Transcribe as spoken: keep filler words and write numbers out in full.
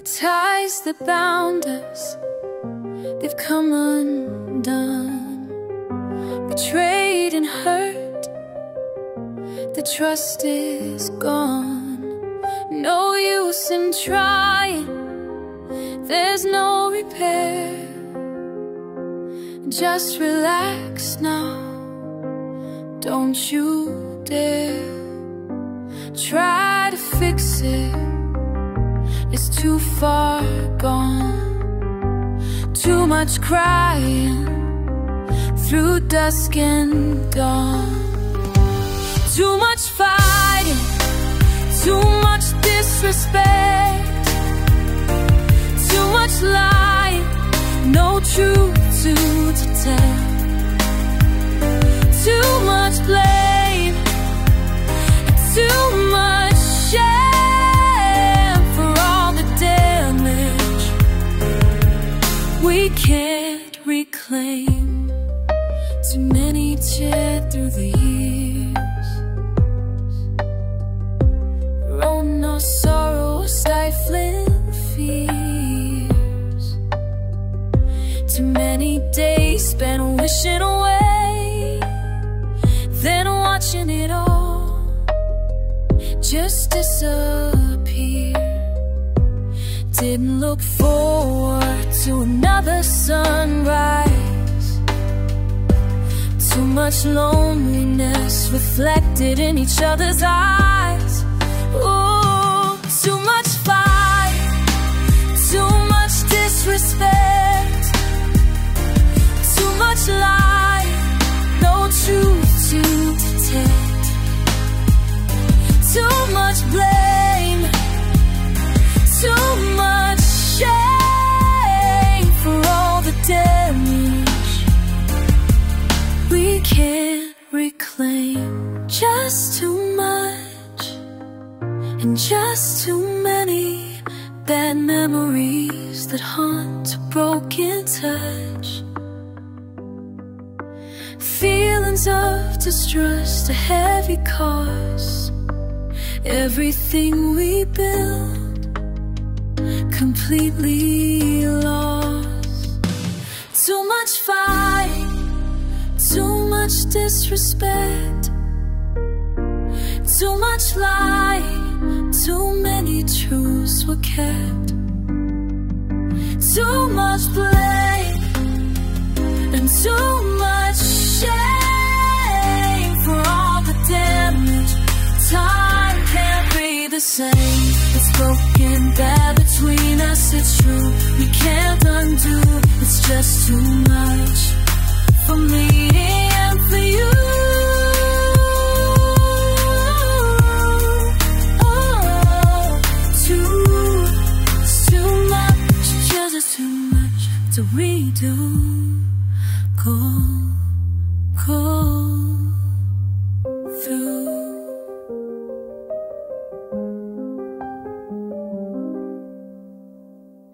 The ties that bound us, they've come undone. Betrayed and hurt, the trust is gone. No use in trying, there's no repair. Just relax now, don't you dare try to fix it, it's too far gone. Too much crying through dusk and dawn. Too much fighting, too much disrespect, too much lying, no truth to, to tell. Too much blame, too much shame for all the damage we can't reclaim. Too many tears through the years, wrote no sorrow, stifling fears. Too many days spent wishing away, then watching it all just disappear. Didn't look forward to another sunrise. Too much loneliness reflected in each other's eyes. Ooh, too much fight, too much disrespect, too much lie, no truth to detect. Too much blame, too much shame for all the damage we can't reclaim. Just too much, and just too many bad memories that haunt a broken touch. Feelings of distrust, a heavy cost. Everything we built completely lost. Too much fight, too much disrespect, too much lying, too many truths were kept. Too much blame and too much shame for all the damage. Time can't be the same. It's broken there between us, it's true. We can't undo